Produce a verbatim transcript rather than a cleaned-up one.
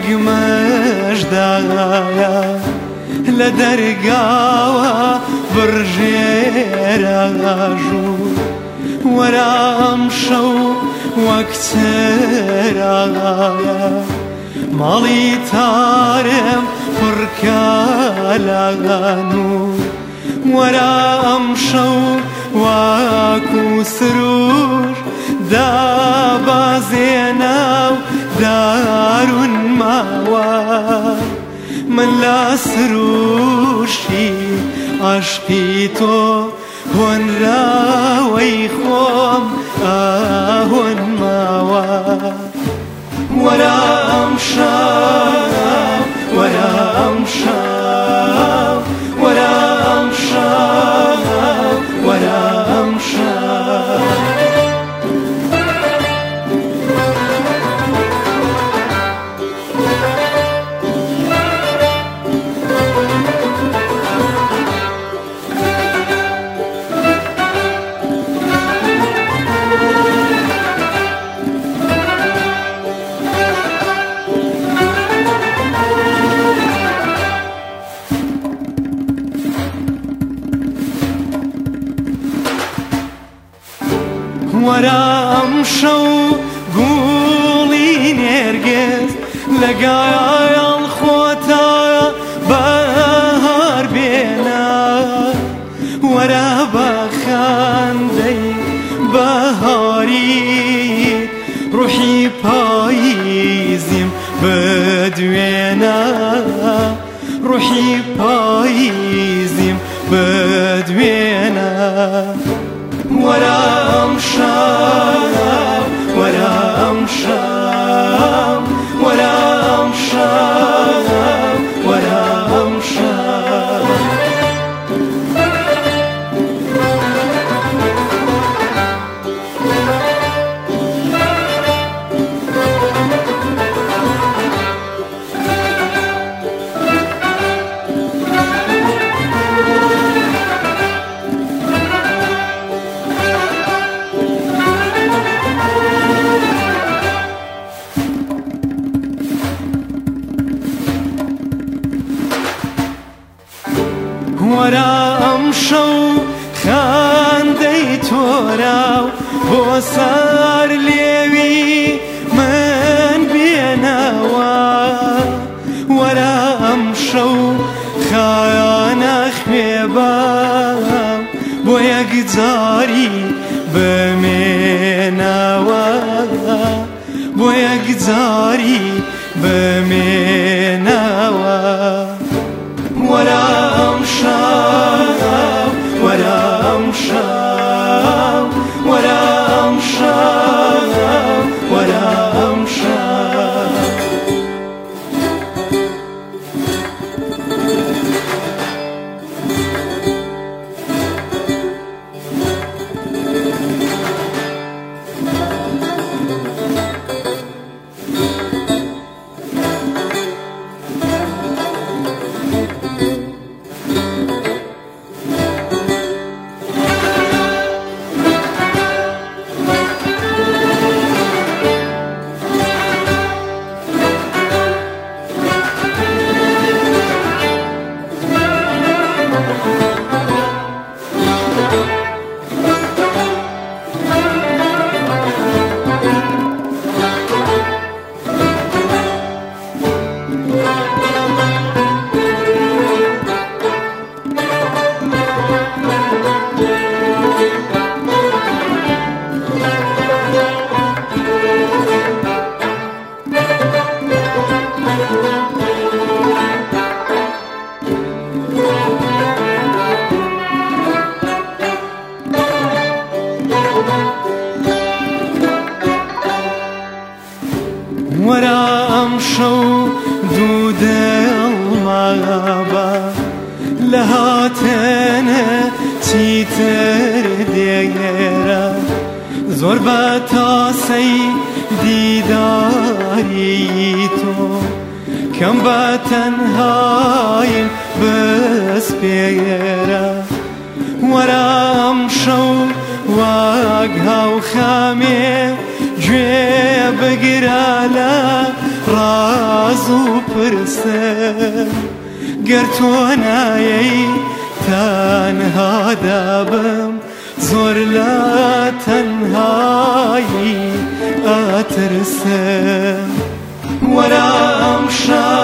مەژدایە لە دەرگاوە بڕژێرە ژوور وەرە ئەم شەو وەک چرایە ماڵی تارم پڕکە لە نور وەرە ئەم شەو واکو سروش دابازێنە و دارون ماوە من لە سروشی عەشقی تۆ هۆنراوەی خۆم ئاهۆن ماوە وەرە ئەم شەو وەرە ئەم شەو وەرە ئەم شەو وەرە ئەم شەو وەرە ئەم شەو گوڵی نێرگێز لەگایڵ خۆتە بەهار بێنە وەرە بە خەندەی بەهاری ڕوحی پاییزیم بدوێنە ڕوحی پاییزیم بدوێنە وەرە ئەم شەو وەرە ئەم شەو وەرە ئەم شەو وەرە ئەم شەو وەرە ئەم شەو خاندەی تۆرە و بۆ سەر لێوی من بێنەوە وەرە ئەم شەو خایانە خوێبە بۆ یەکجاری بمێنەوە بۆ یەکجاری بمێنەوە وەرە ئەم شەو وەرە ئەم شەو وەرە ئەم شەو وەرە ئەم شەو وەرە ئەم شەو دوو دڵمەبە لە هاتنە چیتر دێرە زۆر بە تاسەی دیداری تۆ کەم بە تەنهایم بەسپێرە وەرە ئەم شەو وەک هاو خەمێ گوێ بگرە لە ڕاز و پرسم گەر تۆ نایەی تەنها دەبم زۆر لە تەنهایی ئەترسم وەرە ئەم شە